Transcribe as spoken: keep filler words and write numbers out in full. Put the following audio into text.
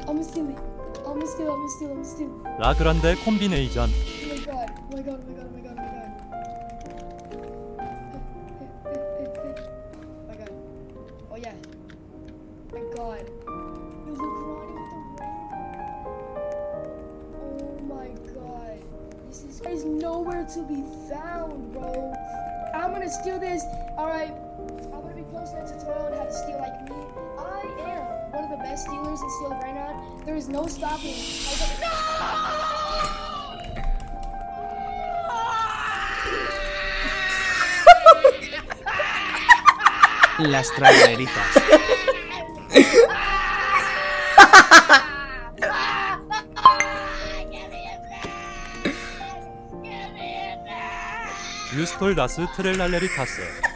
I'm stealing. I'm stealing. I'm stealing. I'm stealing. 라그란데 콤비네이션. Oh my god. Oh my god. Oh my god. Oh my god. Oh my god. Oh my god. Oh yeah. Oh my god. Yo, look, Ronnie with the rainbow. Oh my god. This is guy's nowhere to be found, bro. I'm gonna steal this. Alright. I'm gonna be posting a tutorial on how to steal like me. I am one of the best stealers in Steal right now. There is no stopping. I was like, no! Las traileritas. 유스톨 다스 트렐랄레리타스.